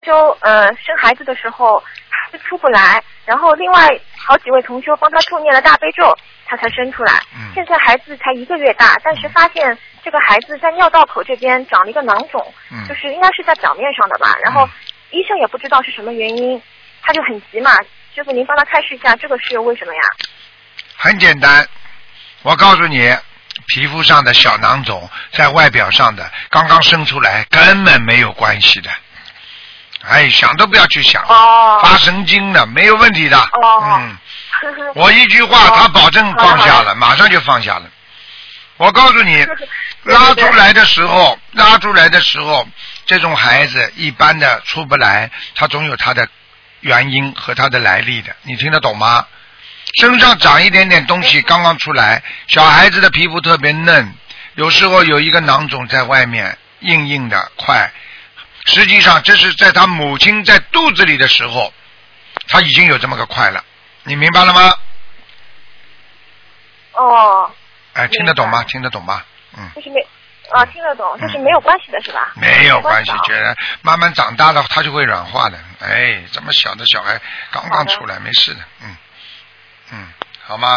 生孩子的时候孩子出不来，然后另外好几位同修帮他助念了大悲咒，他才生出来。现在孩子才1个月大，但是发现这个孩子在尿道口这边长了一个囊肿，就是应该是在表面上的吧，然后医生也不知道是什么原因，他就很急嘛。师傅您帮他开示一下，这个是为什么呀？ 很简单，我告诉你，皮肤上的小囊肿在外表上的刚刚生出来根本没有关系的，哎，想都不要去想，发神经的没有问题的。我一句话他保证放下了，马上就放下了。我告诉你，拉出来的时候这种孩子一般的出不来，他总有他的原因和他的来历的，你听得懂吗？身上长一点点东西刚刚出来，小孩子的皮肤特别嫩，有时候有一个囊肿在外面硬硬的块，实际上这是在他母亲在肚子里的时候他已经有这么个块了，你明白了吗？哎，听得懂吗？听得懂吗？ 就是听得懂，就是没有关系的是吧？ 没有关系，觉得慢慢长大了他就会软化的。哎，这么小的小孩刚刚出来没事的，好吗？